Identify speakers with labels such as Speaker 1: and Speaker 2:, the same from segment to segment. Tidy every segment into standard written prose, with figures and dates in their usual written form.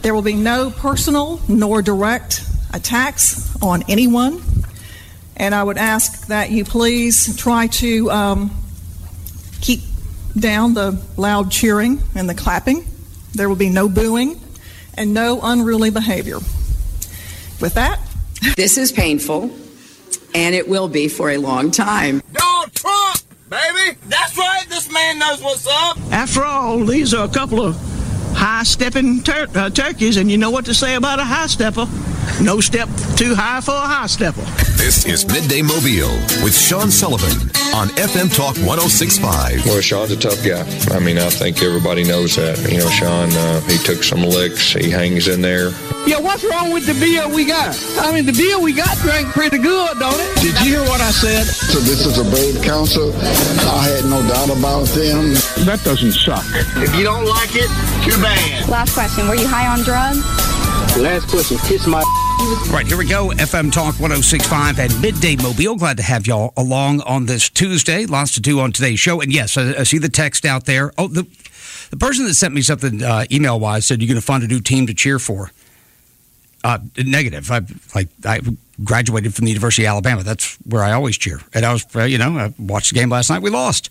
Speaker 1: There will be no personal nor direct attacks on anyone. And I would ask that you please try to keep down the loud cheering and the clapping. There will be no booing and no unruly behavior. With that,
Speaker 2: this is painful, and it will be for a long time.
Speaker 3: Donald Trump, baby! That's right, this man knows what's up!
Speaker 4: After all, these are a couple of high-stepping turkeys, and you know what to say about a high-stepper. No step too high for a high-stepper.
Speaker 5: This is Midday Mobile with Sean Sullivan on FM Talk 106.5.
Speaker 6: Well, Sean's a tough guy. I mean, I think everybody knows that. You know, Sean, he took some licks. He hangs in there.
Speaker 7: Yeah, what's wrong with the beer we got? I mean, the beer we got drank pretty good, don't it?
Speaker 4: Did you hear what I said?
Speaker 8: So this is a brave council. I had no doubt about them.
Speaker 4: That doesn't suck.
Speaker 3: If you don't like it, too bad.
Speaker 9: Last question, were you high on drugs?
Speaker 7: Last question, kiss my...
Speaker 10: Right, here we go. FM Talk 106.5 and Midday Mobile. Glad to have y'all along on this Tuesday. Lots to do on today's show. And yes, I see the text out there. Oh, the person that sent me something email-wise said you're going to find a new team to cheer for. Negative. I graduated from the University of Alabama. That's where I always cheer. And I was, I watched the game last night. We lost.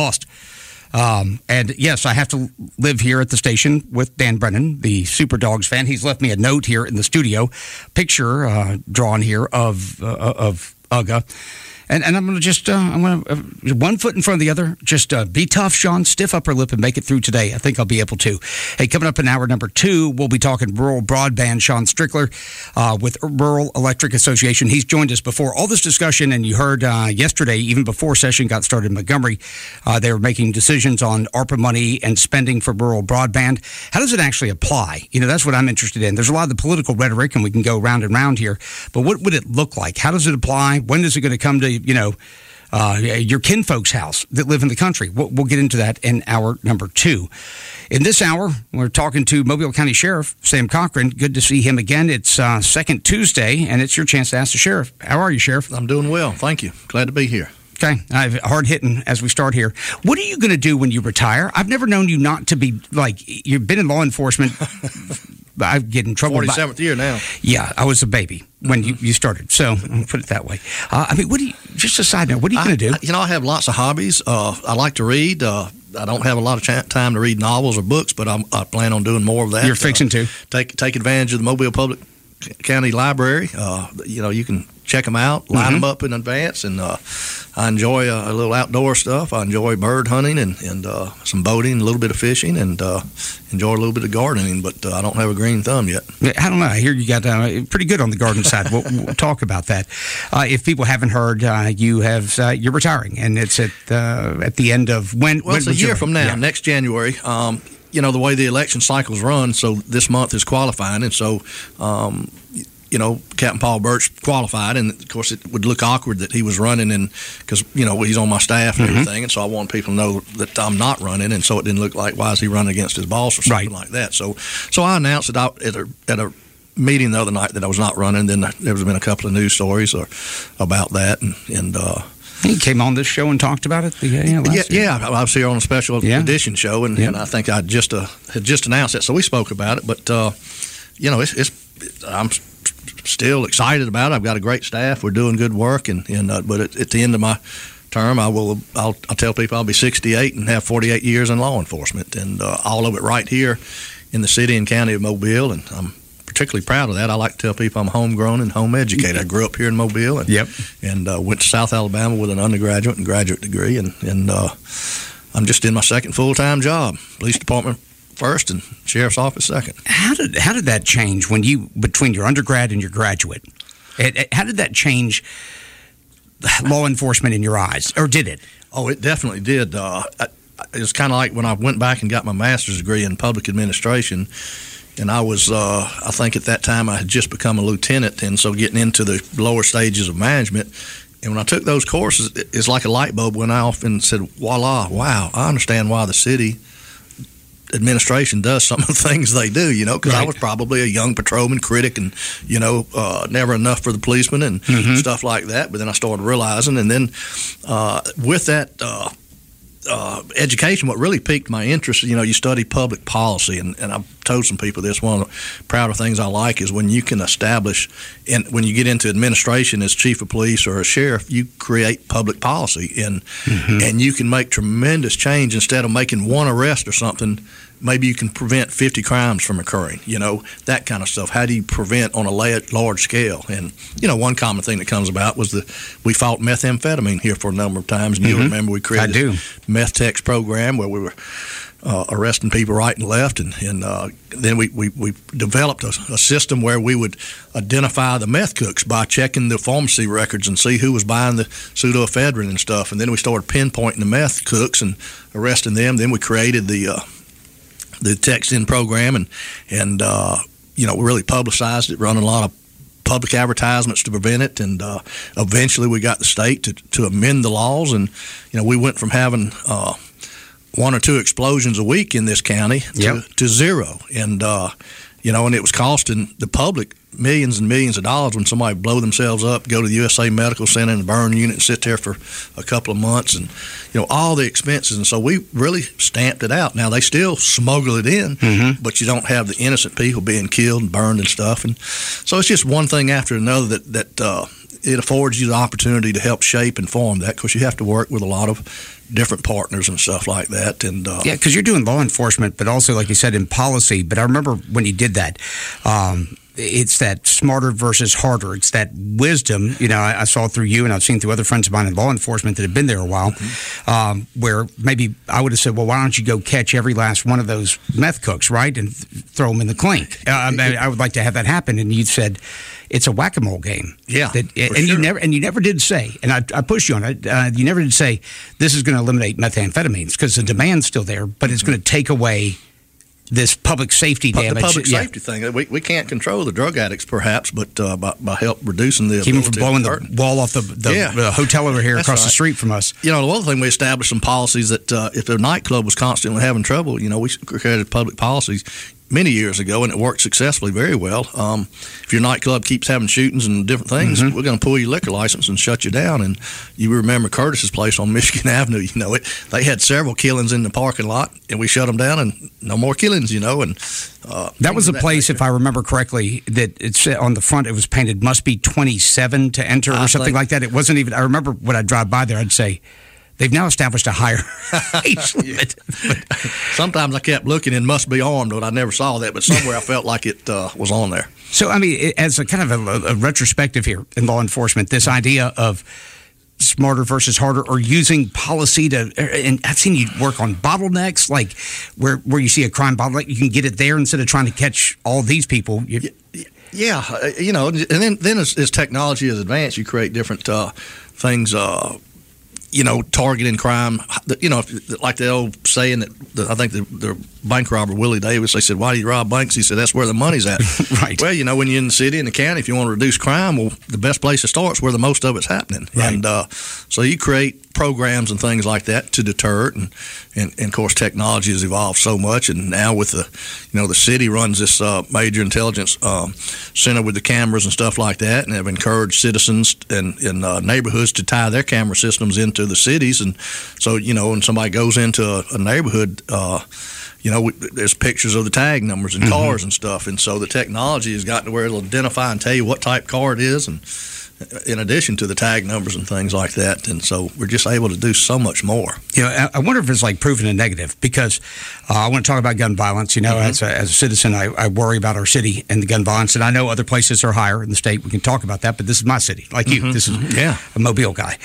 Speaker 10: And yes, I have to live here at the station with Dan Brennan, the Super Dogs fan. He's left me a note here in the studio, picture drawn here of Uga. And I'm going to one foot in front of the other. Just be tough, Sean. Stiff upper lip and make it through today. I think I'll be able to. Hey, coming up in hour number 2, we'll be talking rural broadband. Sean Strickler with Rural Electric Association. He's joined us before. All this discussion, and you heard yesterday, even before session got started in Montgomery, they were making decisions on ARPA money and spending for rural broadband. How does it actually apply? That's what I'm interested in. There's a lot of the political rhetoric, and we can go round and round here. But what would it look like? How does it apply? When is it going to come to your kinfolk's house that live in the country? We'll get into that in hour number 2. In this hour, we're talking to Mobile County Sheriff Sam Cochran. Good to see him again. It's second Tuesday, and it's your chance to ask the sheriff. How are you, Sheriff?
Speaker 11: I'm doing well. Thank you. Glad to be here.
Speaker 10: Okay. Hard hitting as we start here. What are you going to do when you retire? I've never known you not to be you've been in law enforcement. I get in trouble.
Speaker 11: 47th year now.
Speaker 10: Yeah, I was a baby when you started. So I'll put it that way. Just a side note, what are you going to do?
Speaker 11: I have lots of hobbies. I like to read. I don't have a lot of time to read novels or books, but I plan on doing more of that.
Speaker 10: You're fixing to
Speaker 11: take advantage of the Mobile Public County Library. You can check them out, line them up in advance, and I enjoy a little outdoor stuff. I enjoy bird hunting and some boating, a little bit of fishing, and enjoy a little bit of gardening, but I don't have a green thumb yet.
Speaker 10: I don't know. I hear you got pretty good on the garden side. We'll talk about that. If people haven't heard, you're retiring, and it's at the end of when?
Speaker 11: Well, it's a year from now, next January. The way the election cycles run, so this month is qualifying, and so Captain Paul Birch qualified, and of course it would look awkward that he was running, and because he's on my staff and everything, and so I want people to know that I'm not running, and so it didn't look like why is he running against his boss or something like that. So I announced it at a meeting the other night that I was not running. Then there's been a couple of news stories about that, and
Speaker 10: he came on this show and talked about it.
Speaker 11: I was here on a special edition show, and I think I had just announced it, so we spoke about it. But I'm still excited about it. I've got a great staff. We're doing good work, but at the end of my term, I'll tell people I'll be 68 and have 48 years in law enforcement, and all of it right here in the city and county of Mobile, and I'm particularly proud of that. I like to tell people I'm homegrown and home educated. I grew up here in Mobile, and went to South Alabama with an undergraduate and graduate degree, and I'm just in my second full-time job, police department first and sheriff's office second.
Speaker 10: How did that change between your undergrad and your graduate? How did that change law enforcement in your eyes, or did it?
Speaker 11: Oh, it definitely did. It was kind of like when I went back and got my master's degree in public administration, and I was, I think at that time I had just become a lieutenant, and so getting into the lower stages of management. And when I took those courses, it's like a light bulb went off and said, voila, wow, I understand why the city administration does some of the things they do, because I was probably a young patrolman critic and, never enough for the policeman and stuff like that. But then I started realizing, and then with that education, what really piqued my interest, you study public policy, and I've told some people this, one of the prouder things I like is when you can establish, and when you get into administration as chief of police or a sheriff, you create public policy, and you can make tremendous change. Instead of making one arrest or something, maybe you can prevent 50 crimes from occurring, that kind of stuff. How do you prevent on a large scale? And, one common thing that comes about was we fought methamphetamine here for a number of times. And you'll remember we created this meth techs program where we were arresting people right and left. And then we developed a system where we would identify the meth cooks by checking the pharmacy records and see who was buying the pseudoephedrine and stuff. And then we started pinpointing the meth cooks and arresting them. Then we created the text-in program and really publicized it, running a lot of public advertisements to prevent it, and eventually we got the state to amend the laws, and we went from having 1 or 2 explosions a week in this county to 0, and and it was costing the public millions and millions of dollars when somebody blow themselves up, go to the USA Medical Center in the burn unit and sit there for a couple of months, and all the expenses. And so we really stamped it out. Now they still smuggle it in, but you don't have the innocent people being killed and burned and stuff. And so it's just one thing after another that it affords you the opportunity to help shape and form that, because you have to work with a lot of different partners and stuff like that. And
Speaker 10: because you're doing law enforcement, but also, like you said, in policy. But I remember when you did that. It's that smarter versus harder. It's that wisdom, I saw through you, and I've seen through other friends of mine in law enforcement that have been there a while, where maybe I would have said, well, why don't you go catch every last one of those meth cooks, right, and throw them in the clink? I would like to have that happen. And you said it's a whack-a-mole game.
Speaker 11: Yeah,
Speaker 10: you never did say, and I pushed you on it, you never did say this is going to eliminate methamphetamines, because the demand's still there, but it's going to take away this public safety damage.
Speaker 11: The public safety thing. We can't control the drug addicts, perhaps, but by help reducing the
Speaker 10: keep them from blowing the wall off the hotel over here across the street from us.
Speaker 11: The other thing, we established some policies that if the nightclub was constantly having trouble, we created public policies many years ago, and it worked successfully very well. If your nightclub keeps having shootings and different things, we're going to pull your liquor license and shut you down. And you remember Curtis's place on Michigan Avenue, they had several killings in the parking lot, and we shut them down, and no more killings, and
Speaker 10: that was a place, if I remember correctly, that it said on the front, it was painted must be 27 to enter or something like that. It wasn't even, I remember when I'd drive by there, I'd say, they've now established a higher age limit.
Speaker 11: Sometimes I kept looking and must be armed, but I never saw that. But somewhere I felt like it was on there.
Speaker 10: So, as a kind of a retrospective here in law enforcement, this idea of smarter versus harder, or using policy to, and I've seen you work on bottlenecks, like where you see a crime bottleneck, you can get it there instead of trying to catch all these people.
Speaker 11: Yeah, and then as technology has advanced, you create different things. Targeting crime, like the old saying that I think the bank robber, Willie Davis, they said, why do you rob banks? He said, that's where the money's at.
Speaker 10: Right.
Speaker 11: Well, when you're in the city and the county, if you want to reduce crime, well, the best place to start is where the most of it's happening.
Speaker 10: Right.
Speaker 11: And so you create programs and things like that to deter it. And of course, technology has evolved so much. And now with the city runs this major intelligence center with the cameras and stuff like that, and have encouraged citizens in neighborhoods to tie their camera systems into the cities. And so, when somebody goes into a neighborhood, there's pictures of the tag numbers and cars and stuff. And so the technology has gotten to where it'll identify and tell you what type car it is, and in addition to the tag numbers and things like that. And so we're just able to do so much more.
Speaker 10: I wonder if it's like proven a negative, because I want to talk about gun violence. As a citizen, I worry about our city and the gun violence, and I know other places are higher in the state. We can talk about that, but this is my city, like you. This is a Mobile guy.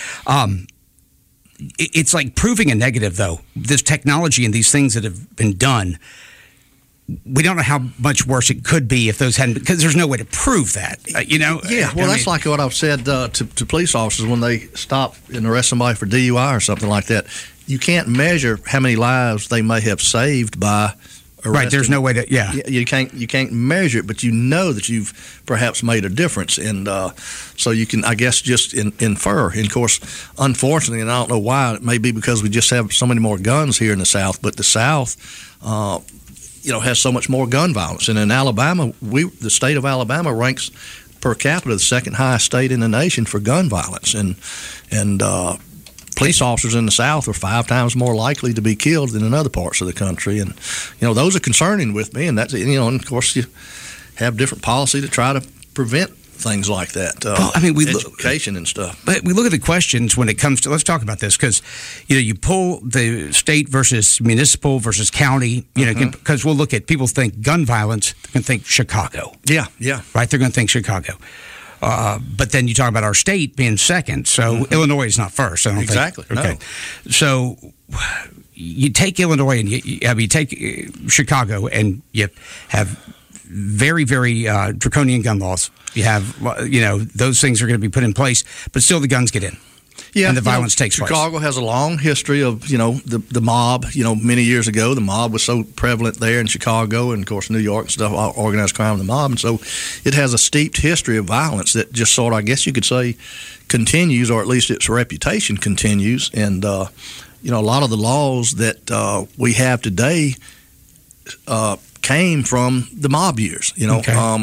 Speaker 10: It's like proving a negative, though. This technology and these things that have been done, we don't know how much worse it could be if those hadn't, because there's no way to prove that.
Speaker 11: Yeah, well, that's like what I've said to police officers when they stop and arrest somebody for DUI or something like that. You can't measure how many lives they may have saved by arresting.
Speaker 10: Right, there's no way to,
Speaker 11: You can't measure it, but you know that you've perhaps made a difference. And so you can, I guess, just infer. And of course, unfortunately, and I don't know why, it may be because we just have so many more guns here in the South, but the South has so much more gun violence. And in Alabama, the state of Alabama ranks per capita the second highest state in the nation for gun violence. And police officers in the South are 5 times more likely to be killed than in other parts of the country. And, those are concerning with me. And that's, and of course, you have different policy to try to prevent things like that. Education and stuff.
Speaker 10: But we look at the questions when it comes to, let's talk about this, because, you pull the state versus municipal versus county, because we'll look at, people think gun violence, they're going to think Chicago.
Speaker 11: Yeah.
Speaker 10: Right? They're going to think Chicago. But then you talk about our state being second, so Illinois is not first. I don't
Speaker 11: exactly.
Speaker 10: think. Okay.
Speaker 11: No.
Speaker 10: So you take Illinois and you take Chicago, and you have very, very draconian gun laws. You have, those things are going to be put in place, but still the guns get in.
Speaker 11: Yeah,
Speaker 10: and the violence takes place.
Speaker 11: Chicago has a long history of, the mob. Many years ago, the mob was so prevalent there in Chicago, and of course New York and stuff, organized crime and the mob. And so it has a steeped history of violence that just sort of, I guess you could say, continues, or at least its reputation continues. And, a lot of the laws that we have today came from the mob years. Okay.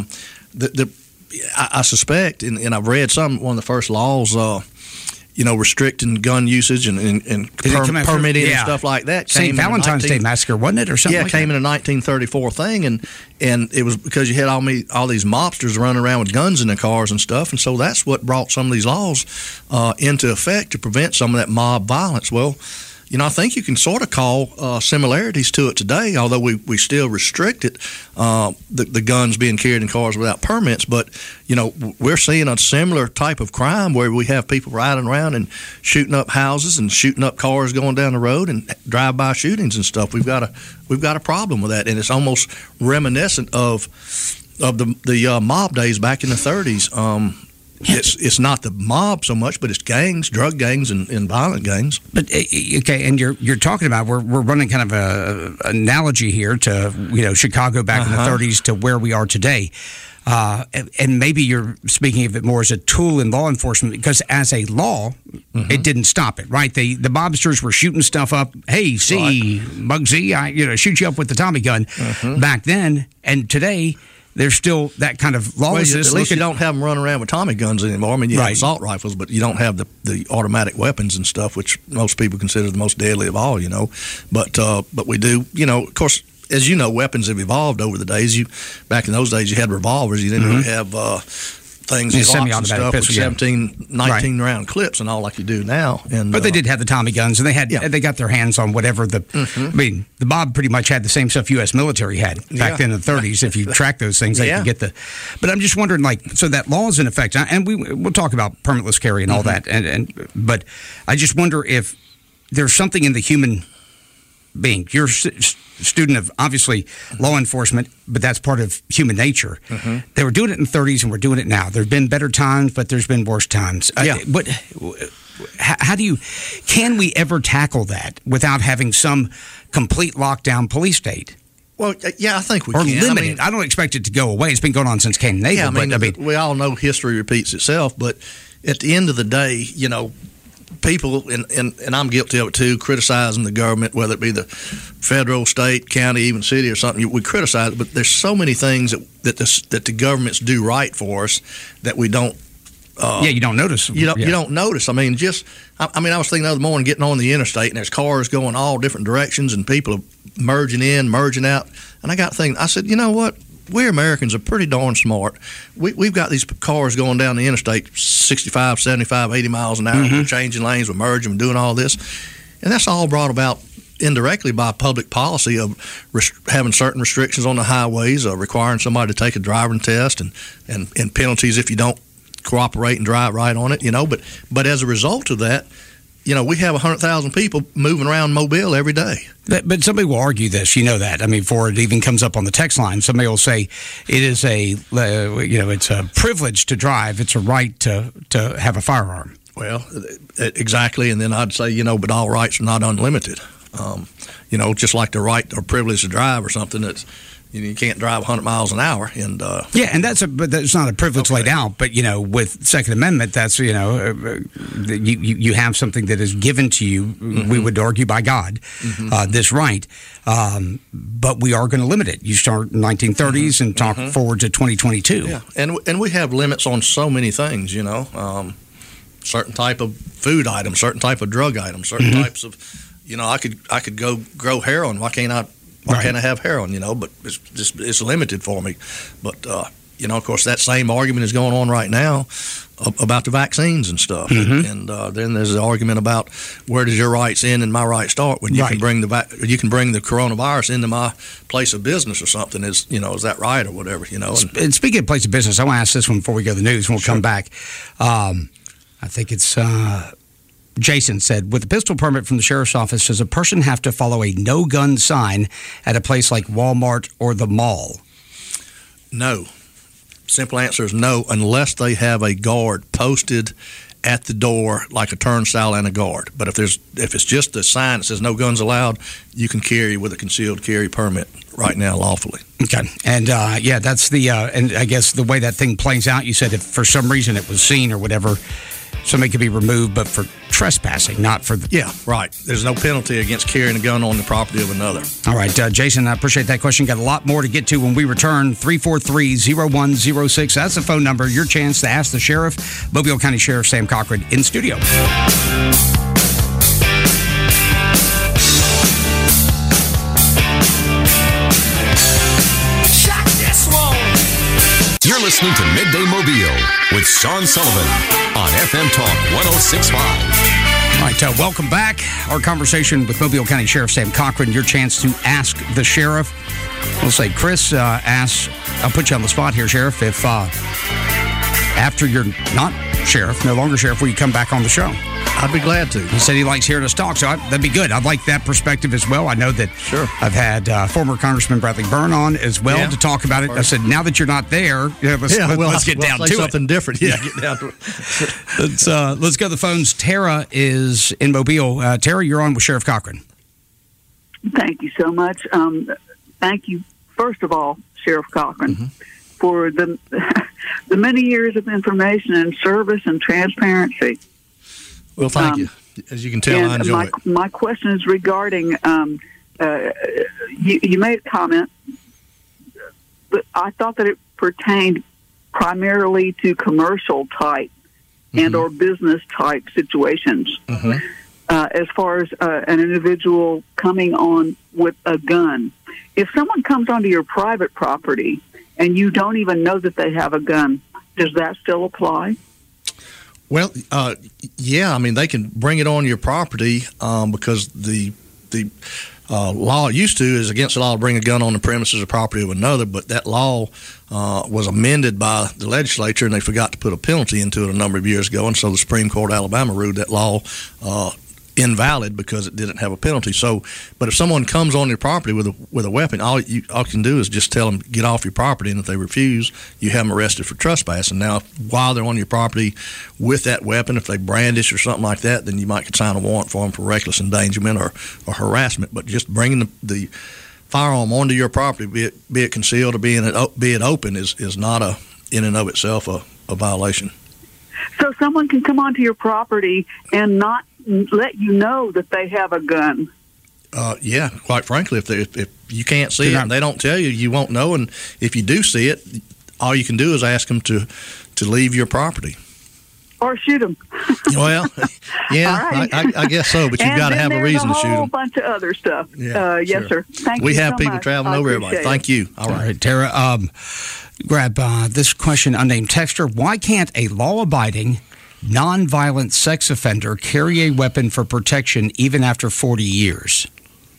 Speaker 11: I suspect, and I've read one of the first laws, restricting gun usage and permitting and stuff like that.
Speaker 10: St. Valentine's Day Massacre, wasn't it, or something?
Speaker 11: Yeah, it came in a 1934 thing, and it was because you had all these mobsters running around with guns in their cars and stuff, and so that's what brought some of these laws into effect to prevent some of that mob violence. Well, I think you can sort of call similarities to it today, although we still restrict it, the guns being carried in cars without permits. But, we're seeing a similar type of crime where we have people riding around and shooting up houses and shooting up cars going down the road and drive-by shootings and stuff. We've got a problem with that, and it's almost reminiscent of the mob days back in the 30s. It's not the mob so much, but it's gangs, drug gangs, and violent gangs.
Speaker 10: But okay, and you're talking about we're running kind of a analogy here to Chicago back in the 30s to where we are today, and maybe you're speaking of it more as a tool in law enforcement, because as a law, it didn't stop it, right? The mobsters were shooting stuff up. Hey, see, Muggsy, I shoot you up with the Tommy gun back then, and today. There's still that kind of lawlessness.
Speaker 11: At least you don't have them running around with Tommy guns anymore. I mean, you have assault rifles, but you don't have the automatic weapons and stuff, which most people consider the most deadly of all, But we do, of course, as you know, weapons have evolved over the days. Back in those days, you had revolvers. You didn't really have things, semi-automatic stuff with 17, 19 round clips and all like you do now.
Speaker 10: But they did have the Tommy guns, and they got their hands on whatever the mob pretty much had the same stuff U.S. military had back then in the 30s. If you track those things, they could get But I'm just wondering, so that law is in effect, and we'll talk about permitless carry and all that. But I just wonder if there's something in the human being. You're a student of, obviously, law enforcement, but that's part of human nature. They were doing it in the 30s, and we're doing it now. There have been better times, but there's been worse times. Can we ever tackle that without having some complete lockdown police state?
Speaker 11: Well, I think we
Speaker 10: can. Or
Speaker 11: limit
Speaker 10: it. I don't expect it to go away. It's been going on since Cain and Abel.
Speaker 11: Yeah, we all know history repeats itself, but at the end of the day, people, and I'm guilty of it too, criticizing the government, whether it be the federal, state, county, even city or something. We criticize it, but there's so many things that the governments do right for us that we don't.
Speaker 10: You don't notice.
Speaker 11: You don't notice. I mean, I was thinking the other morning, getting on the interstate, and there's cars going all different directions, and people are merging in, merging out. And I got thinking, I said, you know what? We Americans are pretty darn smart. We've got these cars going down the interstate 65, 75, 80 miles an hour. We're changing lanes, we're merging, we're doing all this. And that's all brought about indirectly by public policy of having certain restrictions on the highways, requiring somebody to take a driving test and penalties if you don't cooperate and drive right on it, But as a result of that, we have 100,000 people moving around Mobile every day.
Speaker 10: But somebody will argue this, that. I mean, before it even comes up on the text line, somebody will say it is it's a privilege to drive. It's a right to have a firearm.
Speaker 11: Well, exactly. And then I'd say, but all rights are not unlimited. Just like the right or privilege to drive or something that's. You can't drive 100 miles an hour, and
Speaker 10: and but that's not a privilege laid out. But with Second Amendment, that's you have something that is given to you. We would argue by God, this right, but we are going to limit it. You start in 1930s and talk forward to 2022.
Speaker 11: Yeah, and we have limits on so many things. certain type of food items, certain type of drug items, certain types of, I could go grow heroin. Why can't I have heroin? But it's limited for me. But of course, that same argument is going on right now about the vaccines and stuff. And then there's the argument about where does your rights end and my rights start when you can bring the coronavirus into my place of business or something. Is that right or whatever? And
Speaker 10: speaking of place of business, I want to ask this one before we go to the news, and we'll come back. I think it's Jason said, with a pistol permit from the sheriff's office, does a person have to follow a no-gun sign at a place like Walmart or the mall?
Speaker 11: No. Simple answer is no, unless they have a guard posted at the door, like a turnstile and a guard. But if it's just a sign that says no guns allowed, you can carry with a concealed carry permit right now lawfully.
Speaker 10: Okay. And, that's and I guess the way that thing plays out, you said if for some reason it was seen or whatever, somebody could be removed, but for trespassing, not for...
Speaker 11: Yeah, right. There's no penalty against carrying a gun on the property of another.
Speaker 10: All right, Jason, I appreciate that question. Got a lot more to get to when we return. 343-0106. That's the phone number. Your chance to ask the sheriff. Mobile County Sheriff Sam Cochran in studio.
Speaker 5: You're listening to Midday Mobile with Sean Sullivan on FM Talk 106.5.
Speaker 10: All right, welcome back. Our conversation with Mobile County Sheriff Sam Cochran. Your chance to ask the sheriff. We'll say, Chris asks, I'll put you on the spot here, Sheriff, if after you're not sheriff, no longer sheriff, will you come back on the show?
Speaker 11: I'd be glad to.
Speaker 10: He said he likes hearing us talk, so that'd be good. I'd like that perspective as well. I know that I've had former Congressman Bradley Byrne on as well to talk about it. I said, now that you're not there, let's get down to
Speaker 11: something different. Yeah, get down to it.
Speaker 10: Let's go to the phones. Tara is in Mobile. Tara, you're on with Sheriff Cochran.
Speaker 12: Thank you so much. Thank you, first of all, Sheriff Cochran, for the many years of information and service and transparency.
Speaker 11: Well, thank you. As you can tell, I enjoy it.
Speaker 12: My question is regarding, you made a comment, but I thought that it pertained primarily to commercial type and or business type situations. As far as an individual coming on with a gun. If someone comes onto your private property and you don't even know that they have a gun, does that still apply?
Speaker 11: Well, yeah. I mean, they can bring it on your property because the law used to is against the law to bring a gun on the premises or property of another, but that law was amended by the legislature, and they forgot to put a penalty into it a number of years ago, and so the Supreme Court of Alabama ruled that law invalid because it didn't have a penalty. So, but if someone comes on your property with a weapon, all you can do is just tell them, get off your property, and if they refuse, you have them arrested for trespass. And now, while they're on your property with that weapon, if they brandish or something like that, then you might could sign a warrant for them for reckless endangerment or harassment. But just bringing the firearm onto your property, be it concealed or be it open, is not in and of itself a violation.
Speaker 12: So someone can come onto your property and not let you know that they have a gun.
Speaker 11: Yeah, quite frankly, if you can't see it and they don't tell you, you won't know. And if you do see it, all you can do is ask them to leave your property.
Speaker 12: Or shoot them.
Speaker 11: Well, yeah, right. I guess so, but you've got to have a reason to shoot them.
Speaker 12: And a whole bunch of other stuff. Yeah,
Speaker 11: yes,
Speaker 12: sir. Thank you
Speaker 11: We have
Speaker 12: so
Speaker 11: people
Speaker 12: much.
Speaker 11: traveling over everybody. Thank you.
Speaker 10: All right, Tara, grab this question, unnamed texter. Why can't a law-abiding, nonviolent sex offender carry a weapon for protection even after 40 years?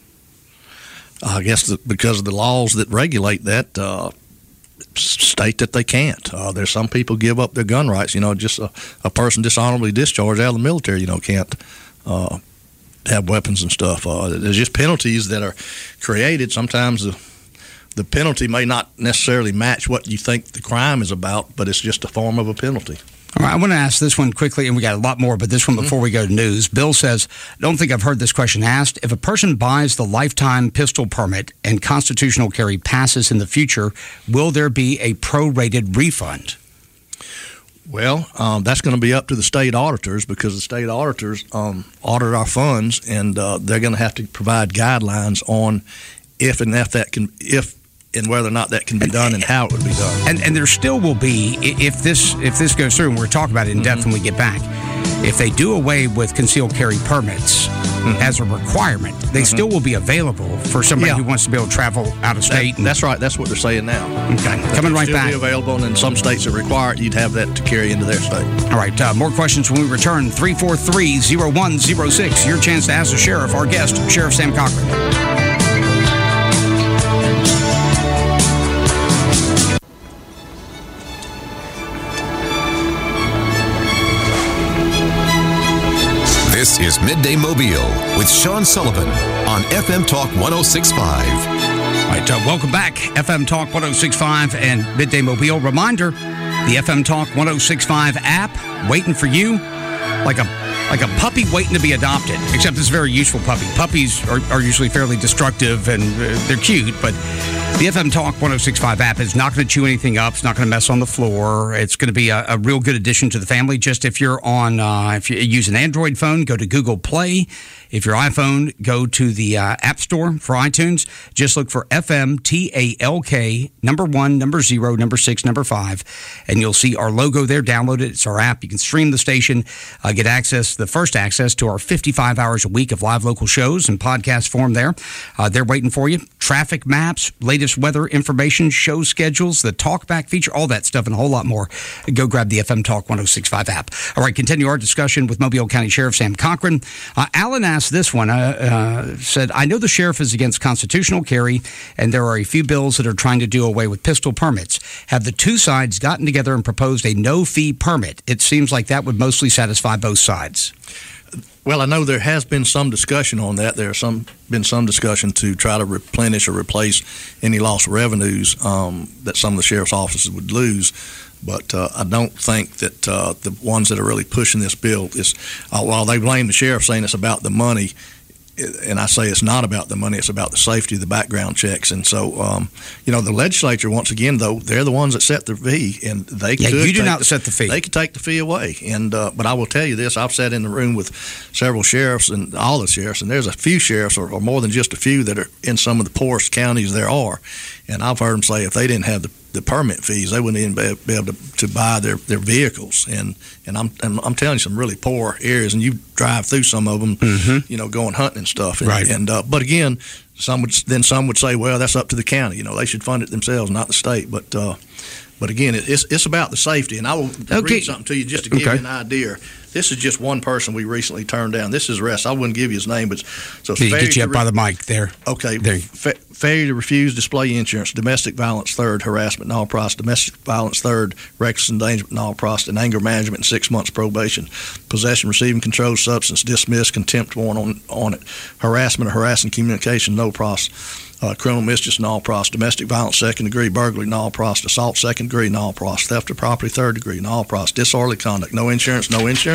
Speaker 11: I guess because of the laws that regulate that state that they can't. There's some people give up their gun rights. Just a person dishonorably discharged out of the military, can't have weapons and stuff. There's just penalties that are created. Sometimes the penalty may not necessarily match what you think the crime is about, but it's just a form of a penalty.
Speaker 10: All right, I want to ask this one quickly, and we got a lot more, but this one before we go to news. Bill says, I don't think I've heard this question asked. If a person buys the lifetime pistol permit and constitutional carry passes in the future, will there be a prorated refund?
Speaker 11: Well, that's going to be up to the state auditors because the state auditors audit our funds, and they're going to have to provide guidelines on if and whether or not that can be done and how it would be done.
Speaker 10: And there still will be, if this goes through, and we're talking about it in depth when we get back, if they do away with concealed carry permits as a requirement, they still will be available for somebody who wants to be able to travel out of state.
Speaker 11: That's right. That's what they're saying now.
Speaker 10: Okay, coming right back.
Speaker 11: Still be available, and in some states that require it, you'd have that to carry into their state.
Speaker 10: All right, more questions when we return. 343-0106. Your chance to ask the sheriff, our guest, Sheriff Sam Cochran.
Speaker 5: This is Midday Mobile with Sean Sullivan on FM Talk 106.5.
Speaker 10: All right, welcome back. FM Talk 106.5 and Midday Mobile. Reminder, the FM Talk 106.5 app waiting for you like a puppy waiting to be adopted, except it's a very useful puppy. Puppies are usually fairly destructive and they're cute, but the FM Talk 106.5 app is not going to chew anything up. It's not going to mess on the floor. It's going to be a real good addition to the family. Just if you're on, if you use an Android phone, go to Google Play. If you're iPhone, go to the App Store for iTunes. Just look for FM TALK, number 1, number 0, number 6, number 5, and you'll see our logo there. Download it. It's our app. You can stream the station, get the first access to our 55 hours a week of live local shows in podcast form there. They're waiting for you. Traffic maps, latest weather information, show schedules, the talkback feature, all that stuff and a whole lot more. Go grab the FM Talk 106.5 app. All right, continue our discussion with Mobile County Sheriff Sam Cochran. Alan asked this one, said, I know the sheriff is against constitutional carry, and there are a few bills that are trying to do away with pistol permits. Have the two sides gotten together and proposed a no-fee permit? It seems like that would mostly satisfy both sides.
Speaker 11: Well, I know there has been some discussion on that. There's been some discussion to try to replenish or replace any lost revenues that some of the sheriff's offices would lose. But I don't think that the ones that are really pushing this bill is, while they blame the sheriff saying it's about the money, and I say it's not about the money, it's about the safety of the background checks. And so, the legislature, once again, though, they're the ones that set the fee, and they could.
Speaker 10: You do not set the fee.
Speaker 11: They could take the fee away. And but I will tell you this: I've sat in the room with several sheriffs and all the sheriffs, and there's a few sheriffs, or more than just a few, that are in some of the poorest counties there are. And I've heard them say if they didn't have the permit fees, they wouldn't even be able to buy their vehicles. And I'm telling you, some really poor areas, and you drive through some of them, going hunting and stuff. And,
Speaker 10: right.
Speaker 11: But again, some would say, well, that's up to the county. They should fund it themselves, not the state. But again, it's about the safety. And I will read something to you just to give you an idea. This is just one person we recently turned down. This is arrest. I wouldn't give you his name, but so it's
Speaker 10: get you up by the mic there.
Speaker 11: Okay. Failure to refuse display insurance, domestic violence, third, harassment, null pros, domestic violence, third, reckless endangerment, null pros, and anger management, and 6 months probation, possession, receiving controlled substance, dismissed, contempt warrant on it, harassment or harassing communication, no pros. Criminal mischief, null pros, domestic violence, second degree, burglary, null pros, assault, second degree, null pros, theft of property, third degree, null pros, disorderly conduct, no insurance,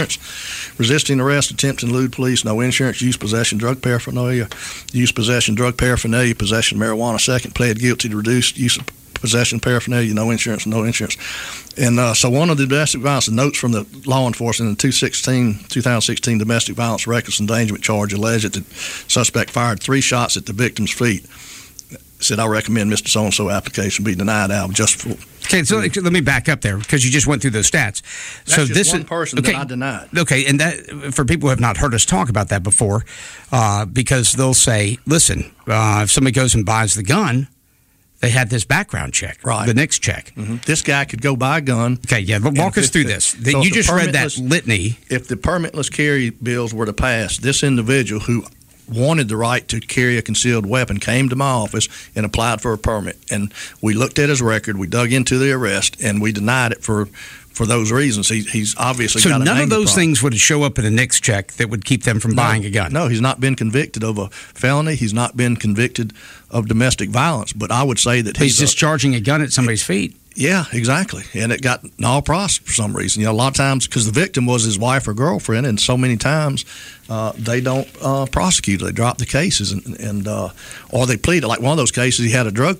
Speaker 11: resisting arrest, attempt to elude police, no insurance, use, possession, drug paraphernalia, use, possession, drug paraphernalia, possession, marijuana, second, pled guilty to reduced use of possession, paraphernalia, no insurance. And so one of the domestic violence notes from the law enforcement in the 2016 domestic violence reckless endangerment charge alleged that the suspect fired 3 shots at the victim's feet. Said, I recommend Mr. So-and-so application be denied out just for...
Speaker 10: Okay, so let me back up there because you just went through those stats.
Speaker 11: That's so just this one person that I denied.
Speaker 10: Okay, and that for people who have not heard us talk about that before, because they'll say, listen, if somebody goes and buys the gun, they had this background check,
Speaker 11: right?
Speaker 10: The NICS check.
Speaker 11: Mm-hmm. This guy could go buy a gun.
Speaker 10: Okay, yeah, but walk us through this. So you just read that litany.
Speaker 11: If the permitless carry bills were to pass, this individual who wanted the right to carry a concealed weapon came to my office and applied for a permit. And we looked at his record, we dug into the arrest, and we denied it for those reasons. He's obviously got an anger problem. So none of those
Speaker 10: things would show up in a NICS check that would keep them from buying a gun?
Speaker 11: No, he's not been convicted of a felony. He's not been convicted of domestic violence. But I would say that
Speaker 10: he's just charging a gun at somebody's feet.
Speaker 11: Yeah, exactly. And it got null pros for some reason. A lot of times, because the victim was his wife or girlfriend, and so many times they don't prosecute. They drop the cases, and or they plead it. Like one of those cases, he had a drug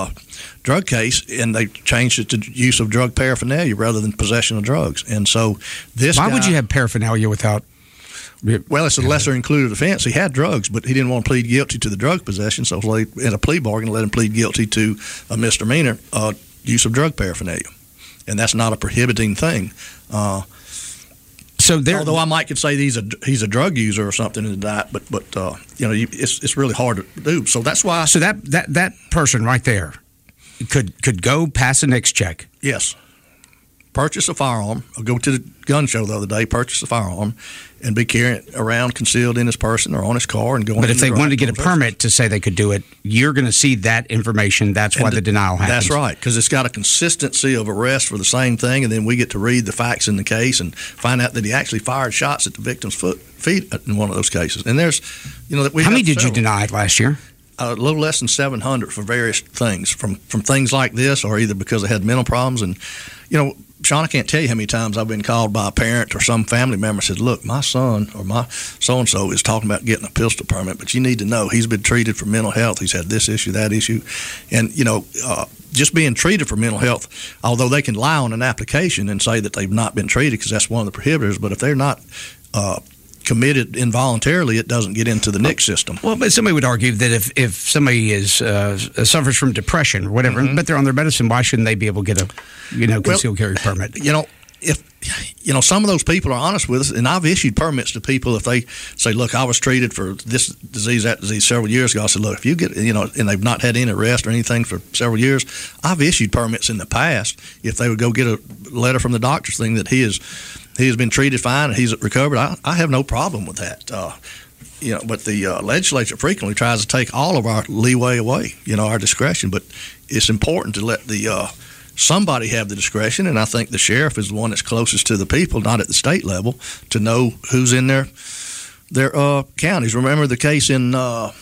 Speaker 11: case, and they changed it to use of drug paraphernalia rather than possession of drugs. And so this
Speaker 10: Why would you have paraphernalia without...
Speaker 11: Well, it's a lesser included offense. He had drugs, but he didn't want to plead guilty to the drug possession, so in a plea bargain, let him plead guilty to a misdemeanor use of drug paraphernalia, and that's not a prohibiting thing.
Speaker 10: So there,
Speaker 11: although I might could say he's a drug user or something in that, but it's really hard to do. So that's why.
Speaker 10: So that person right there could go pass a NICS check.
Speaker 11: Yes. Purchase a firearm, or go to the gun show the other day, purchase a firearm, and be carrying it around concealed in his person or on his car and going.
Speaker 10: But if they wanted to get a permit to say they could do it, you're going to see that information. That's why the denial happens.
Speaker 11: That's right, because it's got a consistency of arrest for the same thing, and then we get to read the facts in the case and find out that he actually fired shots at the victim's feet in one of those cases. And there's, that we.
Speaker 10: How many did you deny last year?
Speaker 11: A little less than 700 for various things, from things like this, or either because they had mental problems. And Sean, I can't tell you how many times I've been called by a parent or some family member said, look, my son or my so-and-so is talking about getting a pistol permit, but you need to know he's been treated for mental health. He's had this issue, that issue. And, just being treated for mental health, although they can lie on an application and say that they've not been treated because that's one of the prohibitors, but if they're not committed involuntarily, it doesn't get into the NICS system.
Speaker 10: Well, but somebody would argue that if somebody is suffers from depression or whatever, but they're on their medicine, why shouldn't they be able to get a concealed carry permit?
Speaker 11: If some of those people are honest with us, and I've issued permits to people if they say, look, I was treated for this disease, that disease several years ago. I said, look, if you get, and they've not had any arrest or anything for several years, I've issued permits in the past if they would go get a letter from the doctor saying that he has been treated fine and he's recovered. I have no problem with that. But the legislature frequently tries to take all of our leeway away, our discretion. But it's important to let somebody have the discretion, and I think the sheriff is the one that's closest to the people, not at the state level, to know who's in their counties. Remember the case in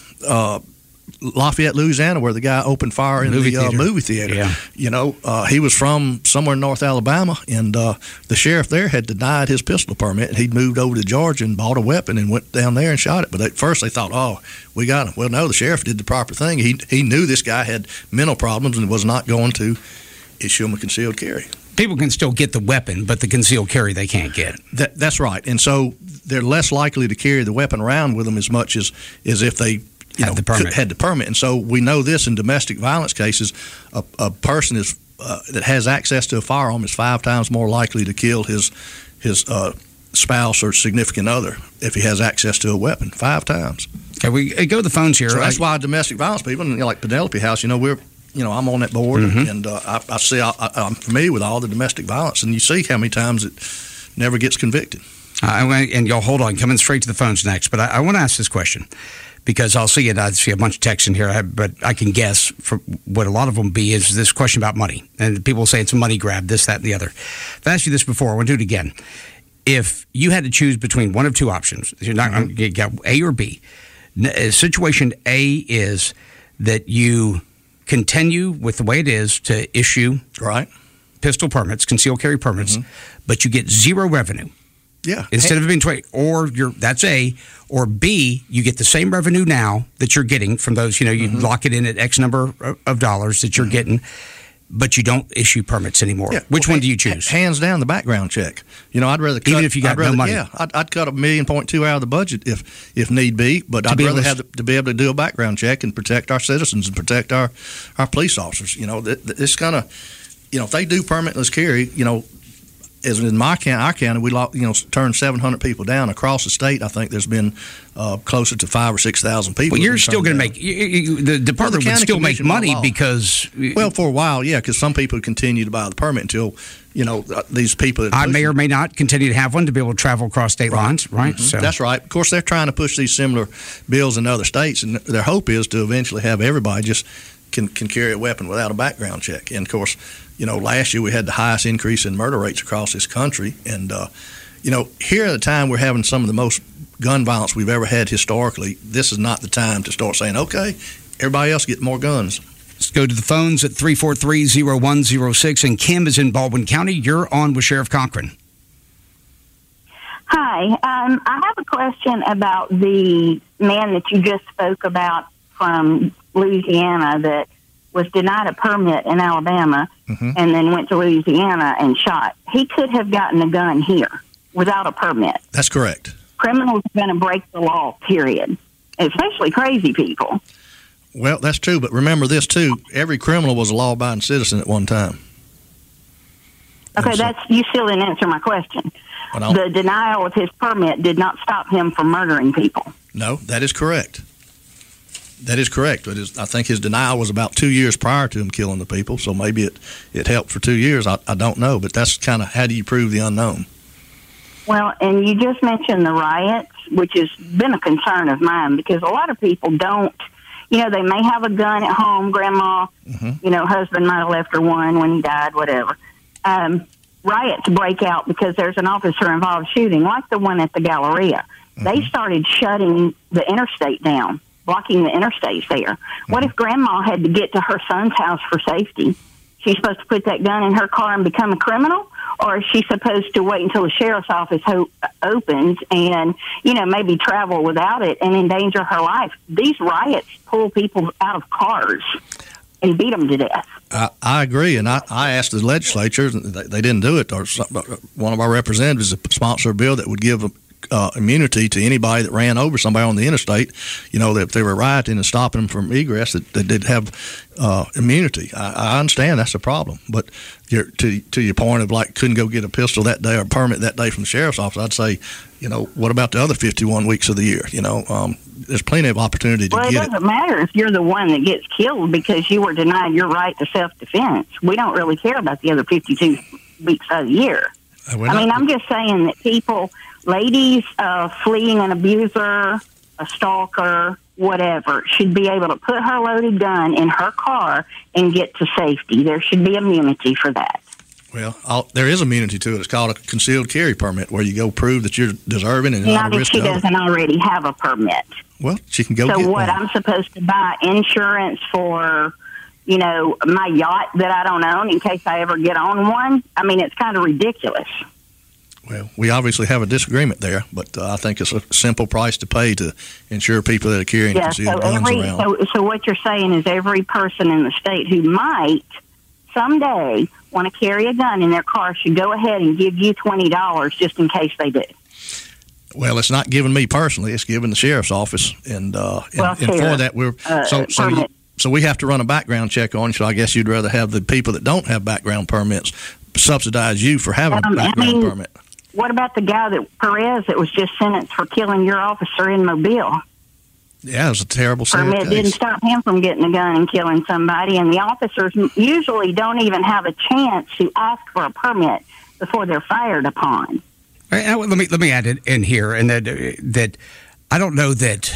Speaker 11: Lafayette, Louisiana, where the guy opened fire in the movie theater.
Speaker 10: Yeah.
Speaker 11: He was from somewhere in North Alabama, and the sheriff there had denied his pistol permit, and he'd moved over to Georgia and bought a weapon and went down there and shot it. But at first they thought, oh, we got him. Well, no, the sheriff did the proper thing. He knew this guy had mental problems and was not going to issue him a concealed carry.
Speaker 10: People can still get the weapon, but the concealed carry they can't get.
Speaker 11: That's right. And so they're less likely to carry the weapon around with them as much as if they had the permit. And so we know this in domestic violence cases, a person that has access to a firearm is 5 times more likely to kill his spouse or significant other if he has access to a weapon. 5 times.
Speaker 10: Okay, we go to the phones here.
Speaker 11: So that's why domestic violence people, like Penelope House, I'm on that board, and I see I'm familiar with all the domestic violence, and you see how many times it never gets convicted.
Speaker 10: And y'all hold on, coming straight to the phones next. But I want to ask this question because I see a bunch of texts in here, but I can guess for what a lot of them be is this question about money. And people say it's a money grab, this, that, and the other. I've asked you this before. I want to do it again. If you had to choose between one of two options, you're not going to get A or B. Situation A is that you continue with the way it is to issue pistol permits, concealed carry permits, but you get zero revenue.
Speaker 11: Yeah.
Speaker 10: Instead of being 20, that's A, or B, you get the same revenue now that you're getting from those, you lock it in at X number of dollars that you're getting, but you don't issue permits anymore. Yeah. Which one do you choose?
Speaker 11: Hands down, the background check. I'd rather cut,
Speaker 10: even if you got no money.
Speaker 11: Yeah, I'd cut $1.2 million out of the budget if need be, but I'd rather to be able to do a background check and protect our citizens and protect our police officers. It's kind of, if they do permitless carry, as in our county, we turned 700 people down across the state. I think there's been closer to 5,000 or 6,000 people.
Speaker 10: Well, you're still going to make the department would still make money because
Speaker 11: for a while, yeah, because some people continue to buy the permit until these people.
Speaker 10: I may or may not continue to have one to be able to travel across state lines, right?
Speaker 11: So that's right. Of course, they're trying to push these similar bills in other states, and their hope is to eventually have everybody just can carry a weapon without a background check. And of course, last year we had the highest increase in murder rates across this country. And, here at a time we're having some of the most gun violence we've ever had historically, this is not the time to start saying, okay, everybody else get more guns.
Speaker 10: Let's go to the phones at 343-0106. And Kim is in Baldwin County. You're on with Sheriff Cochran.
Speaker 13: Hi. I have a question about the man that you just spoke about from Louisiana that was denied a permit in Alabama and then went to Louisiana and shot. He could have gotten a gun here without a permit.
Speaker 11: That's correct.
Speaker 13: Criminals are going to break the law, period, especially crazy people.
Speaker 11: Well, that's true, but remember this, too. Every criminal was a law-abiding citizen at one time.
Speaker 13: Okay, you still didn't answer my question. the denial of his permit did not stop him from murdering people.
Speaker 11: No, that is correct. That is correct. I think his denial was about 2 years prior to him killing the people, so maybe it helped for 2 years. I don't know, but that's kind of how do you prove the unknown?
Speaker 13: Well, and you just mentioned the riots, which has been a concern of mine because a lot of people don't, they may have a gun at home, grandma, husband might have left her one when he died, whatever. Riots break out because there's an officer-involved shooting, like the one at the Galleria. They started shutting the interstate down, blocking the interstates there. What if grandma had to get to her son's house for safety? She's supposed to put that gun in her car and become a criminal? Or is she supposed to wait until the sheriff's office opens and, maybe travel without it and endanger her life? These riots pull people out of cars and beat them to death.
Speaker 11: I agree, and I asked the legislature, they didn't do it, or one of our representatives sponsored a bill that would give immunity to anybody that ran over somebody on the interstate, that if they were rioting and stopping them from egress, that they'd have immunity. I understand that's a problem, but to your point of couldn't go get a pistol that day or a permit that day from the sheriff's office, I'd say, what about the other 51 weeks of the year? There's plenty of opportunity to get it.
Speaker 13: Well, it doesn't matter if you're the one that gets killed because you were denied your right to self-defense. We don't really care about the other 52 weeks of the year. I'm just saying that people, ladies fleeing an abuser, a stalker, whatever, should be able to put her loaded gun in her car and get to safety. There should be immunity for that.
Speaker 11: Well, there is immunity to it. It's called a concealed carry permit, where you go prove that you're deserving and not a risk.
Speaker 13: Not if she doesn't already have a permit.
Speaker 11: Well, she can go get one.
Speaker 13: So what, I'm supposed to buy insurance for, my yacht that I don't own in case I ever get on one? I mean, it's kind of ridiculous.
Speaker 11: Well, we obviously have a disagreement there, but I think it's a simple price to pay to insure people that are carrying concealed guns around.
Speaker 13: So what you're saying is every person in the state who might someday want to carry a gun in their car should go ahead and give you $20 just in case they do.
Speaker 11: Well, it's not given me personally; it's given the sheriff's office, and for that we're so we have to run a background check on you. So I guess you'd rather have the people that don't have background permits subsidize you for having a background permit.
Speaker 13: What about the guy Perez that was just sentenced for killing your officer in Mobile?
Speaker 11: Yeah, it was a terrible
Speaker 13: permit
Speaker 11: case.
Speaker 13: Didn't stop him from getting a gun and killing somebody, and the officers usually don't even have a chance to ask for a permit before they're fired upon.
Speaker 10: Let me add it in here, and that I don't know that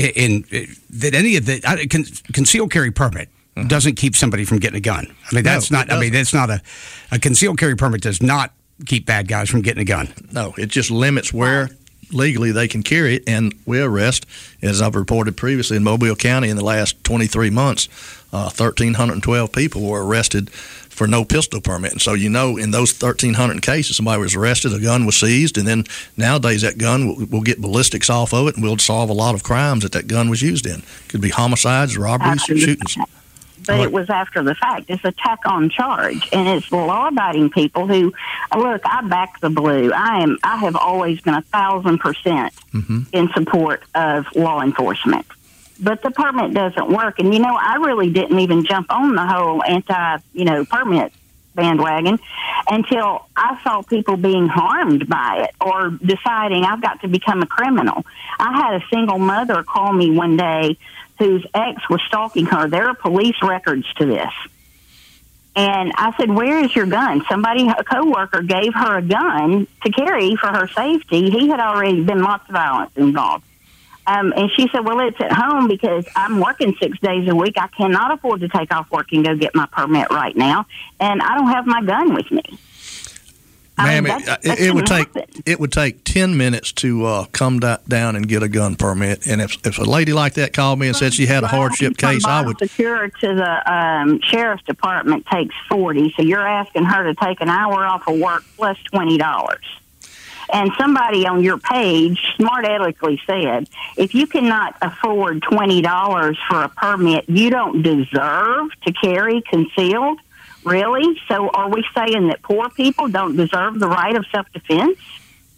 Speaker 10: that any of the concealed carry permit doesn't keep somebody from getting a gun. I mean, that's not. I mean, that's not a concealed carry permit does not keep bad guys from getting a gun.
Speaker 11: No, it just limits where legally they can carry it, and we arrest, as I've reported previously in Mobile County in the last 23 months, 1,312 people were arrested for no pistol permit. And so, in those 1,300 cases, somebody was arrested, a gun was seized, and then nowadays that gun, we'll get ballistics off of it, and we'll solve a lot of crimes that gun was used in. Could be homicides, robberies, shootings.
Speaker 13: But it was after the fact. It's a tack-on charge, and it's law-abiding people who, look, I back the blue. I have always been 1,000% in support of law enforcement. But the permit doesn't work. And, I really didn't even jump on the whole permit bandwagon until I saw people being harmed by it or deciding I've got to become a criminal. I had a single mother call me one day whose ex was stalking her. There are police records to this. And I said, where is your gun? A coworker gave her a gun to carry for her safety. He had already been lots of violence involved. And she said, well, it's at home because I'm working 6 days a week. I cannot afford to take off work and go get my permit right now. And I don't have my gun with me.
Speaker 11: Ma'am, it would take 10 minutes to come down and get a gun permit. And if a lady like that called me and said she had a hardship case, I would.
Speaker 13: Secure to the sheriff's department takes 40, so you're asking her to take an hour off of work plus $20. And somebody on your page smart aleckly said, if you cannot afford $20 for a permit, you don't deserve to carry concealed. Really? So are we saying that poor people don't deserve the right of self-defense?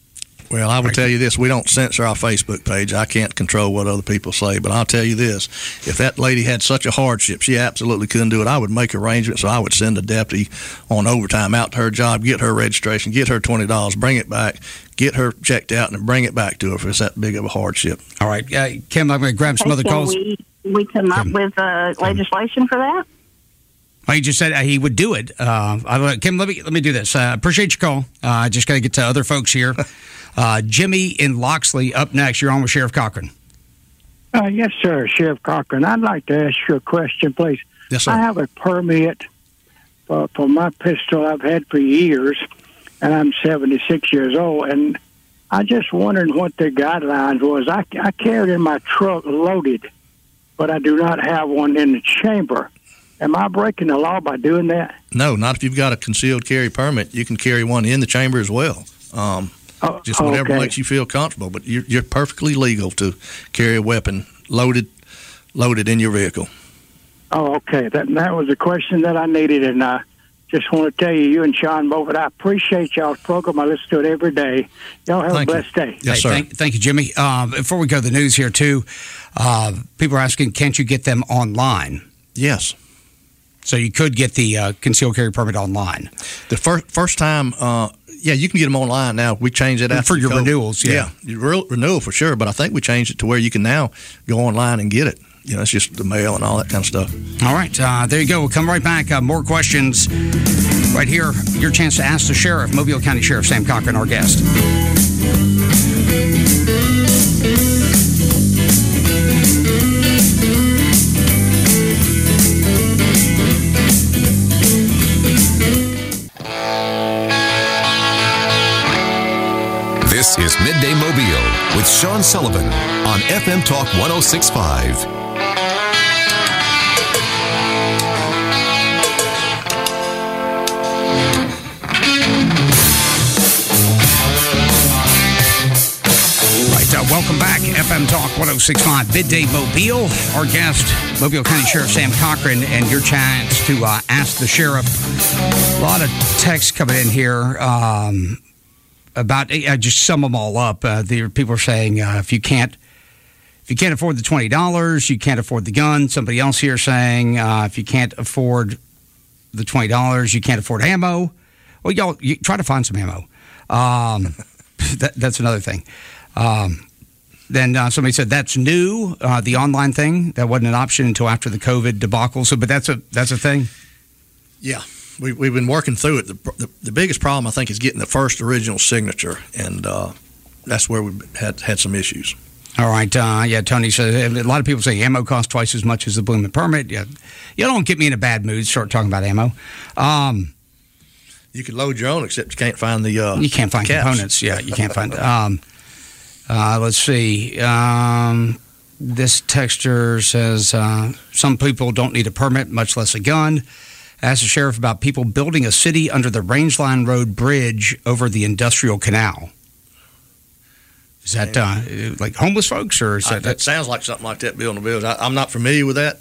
Speaker 11: Well, I will tell you this. We don't censor our Facebook page. I can't control what other people say. But I'll tell you this. If that lady had such a hardship, she absolutely couldn't do it, I would make arrangements. So I would send a deputy on overtime out to her job, get her registration, get her $20, bring it back, get her checked out, and bring it back to her if it's that big of a hardship.
Speaker 10: All right. Kim, I'm going to grab some other calls.
Speaker 13: We come up with legislation for that?
Speaker 10: Well, he just said he would do it. Kim, let me do this. Appreciate your call. I just got to get to other folks here. Jimmy in Loxley up next. You're on with Sheriff Cochran.
Speaker 14: Yes, sir, Sheriff Cochran. I'd like to ask you a question, please.
Speaker 11: Yes, sir.
Speaker 14: I have a permit for my pistol I've had for years, and I'm 76 years old, and I just wondered what the guidelines was. I carry it in my truck loaded, but I do not have one in the chamber. Am I breaking the law by doing that?
Speaker 11: No, not if you've got a concealed carry permit. You can carry one in the chamber as well. Just whatever makes you feel comfortable. But you're perfectly legal to carry a weapon loaded in your vehicle.
Speaker 14: Oh, okay. That was the question that I needed, and I just want to tell you and Sean both, I appreciate y'all's program. I listen to it every day. Y'all have a blessed day.
Speaker 11: Yes, sir.
Speaker 10: Thank you, Jimmy. Before we go to the news here, too, people are asking, can't you get them online?
Speaker 11: Yes.
Speaker 10: So you could get the concealed carry permit online.
Speaker 11: The first time, you can get them online now. We changed it after
Speaker 10: for your renewals.
Speaker 11: Yeah, your renewal for sure. But I think we changed it to where you can now go online and get it. It's just the mail and all that kind of stuff.
Speaker 10: All right, there you go. We'll come right back. More questions right here. Your chance to ask the sheriff, Mobile County Sheriff Sam Cochran, our guest.
Speaker 5: This is Midday Mobile with Sean Sullivan on FM Talk 106.5.
Speaker 10: Welcome back, FM Talk 106.5, Midday Mobile. Our guest, Mobile County Sheriff Sam Cochran, and your chance to ask the sheriff. A lot of texts coming in here about, just sum them all up. People are saying if you can't afford the $20, you can't afford the gun. Somebody else here saying if you can't afford the $20, you can't afford ammo. Well, you try to find some ammo. That's another thing. Then somebody said that's new, the online thing. That wasn't an option until after the COVID debacle. So, but that's a thing.
Speaker 11: Yeah, we've been working through it. The biggest problem, I think, is getting the first original signature, and that's where we've had some issues.
Speaker 10: All right. Tony says a lot of people say ammo costs twice as much as the blooming permit. Yeah, you don't get me in a bad mood. Start talking about ammo.
Speaker 11: You can load your own, except you can't find the
Speaker 10: you can't find
Speaker 11: caps.
Speaker 10: Components. Yeah, you can't find. Let's see. This texter says some people don't need a permit, much less a gun. Ask the sheriff about people building a city under the Rangeline Road Bridge over the Industrial Canal. Is that like homeless folks, or is
Speaker 11: that sounds like something like that? Building a village. I'm not familiar with that.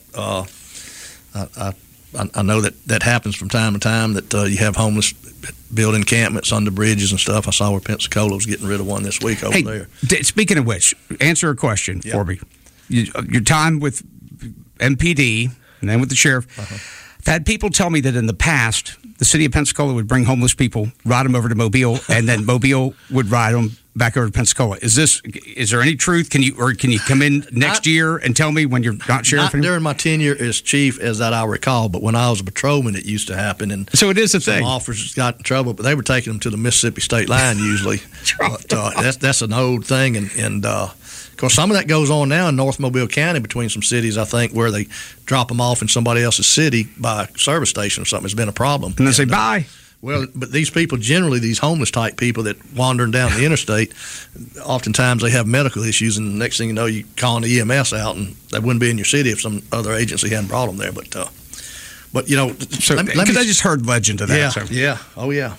Speaker 11: I know that happens from time to time. That you have homeless build encampments under bridges and stuff. I saw where Pensacola was getting rid of one this week over there.
Speaker 10: Speaking of which, answer a question for me. Your time with MPD and then with the sheriff. I've had people tell me that in the past, the city of Pensacola would bring homeless people, ride them over to Mobile, and then Mobile would ride them back over to Pensacola. Is there any truth? Can you come in next year and tell me when you're not sheriff?
Speaker 11: Not during my tenure as chief, as that I recall, but when I was a patrolman, it used to happen. And
Speaker 10: so it is a thing.
Speaker 11: Some officers got in trouble, but they were taking them to the Mississippi state line usually. But, that's an old thing, and of course some of that goes on now in North Mobile County between some cities, I think, where they drop them off in somebody else's city by a service station or something. It's been a problem.
Speaker 10: And they say bye.
Speaker 11: Well, but these people, generally these homeless type people that wandering down the interstate, oftentimes they have medical issues, and the next thing you know, you calling the EMS out, and they wouldn't be in your city if some other agency hadn't brought them there. But you know,
Speaker 10: because I just heard legend of that.
Speaker 11: Yeah,
Speaker 10: so.
Speaker 11: Yeah, oh yeah.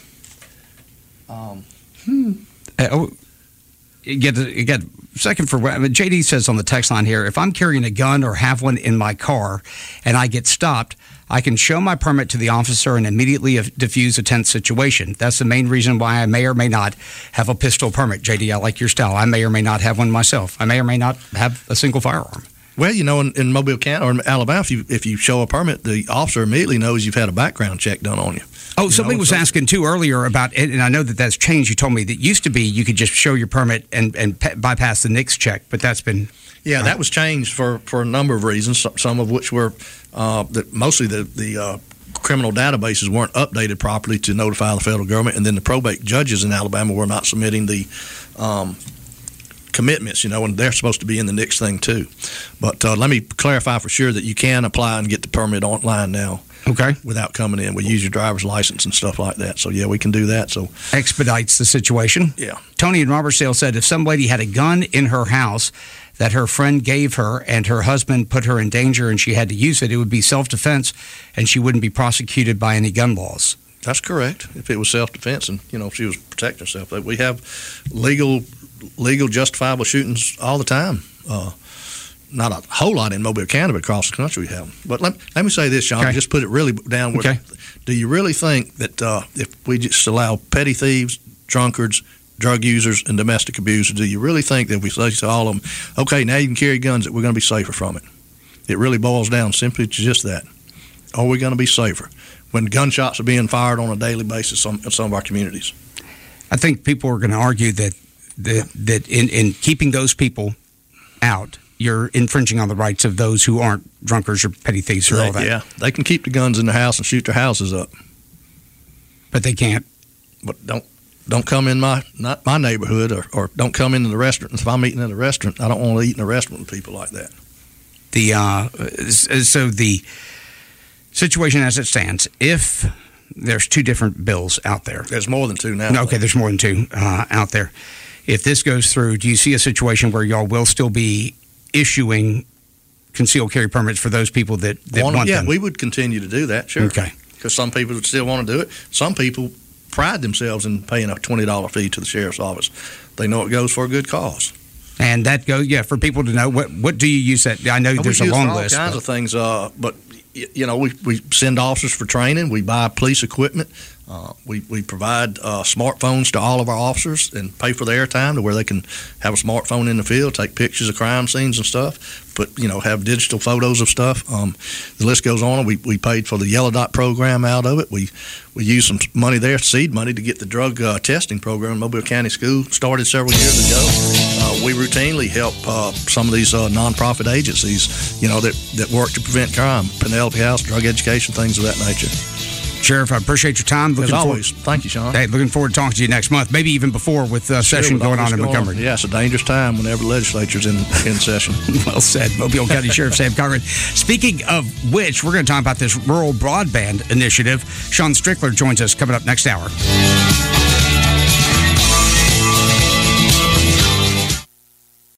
Speaker 10: You get a second for JD says on the text line here, if I'm carrying a gun or have one in my car and I get stopped, I can show my permit to the officer and immediately diffuse a tense situation. That's the main reason why I may or may not have a pistol permit. JD, I like your style. I may or may not have one myself. I may or may not have a single firearm.
Speaker 11: Well, in Mobile County or in Alabama, if you show a permit, the officer immediately knows you've had a background check done on you.
Speaker 10: Oh, somebody was asking, too, earlier about it, and I know that's changed. You told me that used to be you could just show your permit and bypass the NICS check, but that's been...
Speaker 11: Yeah, that was changed for a number of reasons, some of which were that mostly the criminal databases weren't updated properly to notify the federal government, and then the probate judges in Alabama were not submitting the commitments, and they're supposed to be in the NICS thing too. But let me clarify for sure that you can apply and get the permit online now.
Speaker 10: Okay.
Speaker 11: Without coming in. We use your driver's license and stuff like that. So, yeah, we can do that. So
Speaker 10: expedites the situation.
Speaker 11: Yeah.
Speaker 10: Tony in Robertsdale said if some lady had a gun in her house that her friend gave her and her husband put her in danger and she had to use it, it would be self-defense and she wouldn't be prosecuted by any gun laws.
Speaker 11: That's correct. If it was self-defense and, if she was protecting herself. We have legal justifiable shootings all the time. Not a whole lot in Mobile County, but across the country we have them. But let me say this, Sean, just put it really down.
Speaker 10: Okay.
Speaker 11: Do you really think that if we just allow petty thieves, drunkards, drug users, and domestic abusers, do you really think that if we say to all of them, okay, now you can carry guns, that we're going to be safer from it? It really boils down simply to just that. Are we going to be safer when gunshots are being fired on a daily basis in some of our communities?
Speaker 10: I think people are going to argue that in keeping those people out, you're infringing on the rights of those who aren't drunkards or petty thieves or all that.
Speaker 11: Yeah, they can keep the guns in their house and shoot their houses up.
Speaker 10: But they can't.
Speaker 11: But don't come in my neighborhood or don't come into the restaurant. If I'm eating at a restaurant, I don't want to eat in a restaurant with people like that.
Speaker 10: So the situation as it stands, if there's two different bills out there.
Speaker 11: There's more than two now.
Speaker 10: No, okay, there's more than two out there. If this goes through, do you see a situation where y'all will still be issuing concealed carry permits for those people that want them?
Speaker 11: Yeah, we would continue to do that, sure.
Speaker 10: Okay.
Speaker 11: Because some people would still want to do it. Some people pride themselves in paying a $20 fee to the sheriff's office. They know it goes for a good cause.
Speaker 10: And that goes, for people to know, what do you use that? I know there's a long list.
Speaker 11: All kinds of things, but we send officers for training. We buy police equipment. We provide smartphones to all of our officers and pay for the airtime to where they can have a smartphone in the field, take pictures of crime scenes and stuff, have digital photos of stuff. The list goes on. We paid for the Yellow Dot program out of it. We used some money there, seed money, to get the drug testing program in Mobile County School started several years ago. We routinely help some of these nonprofit agencies, that work to prevent crime, Penelope House, drug education, things of that nature.
Speaker 10: Sheriff, I appreciate your time.
Speaker 11: As always. Thank you, Sean.
Speaker 10: Hey, looking forward to talking to you next month, maybe even before with session going on in Montgomery.
Speaker 11: Yeah, it's a dangerous time whenever the legislature's in session.
Speaker 10: Well said. Mobile County Sheriff Sam Cochran. Speaking of which, we're going to talk about this rural broadband initiative. Sean Strickler joins us coming up next hour.